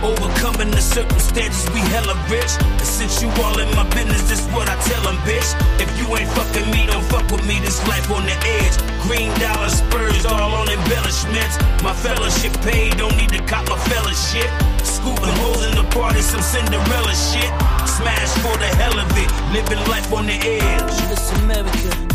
Overcoming the circumstances, we hella rich. And since you all in my business, this what I tell them, bitch. If you ain't fucking me, don't fuck with me, this life on the edge. Green dollar spurs, all on embellishments. My fellowship paid, don't need to cop my fellowship. Scooping holes in the party, some Cinderella shit. Smash for the hell of it, living life on the edge. This America.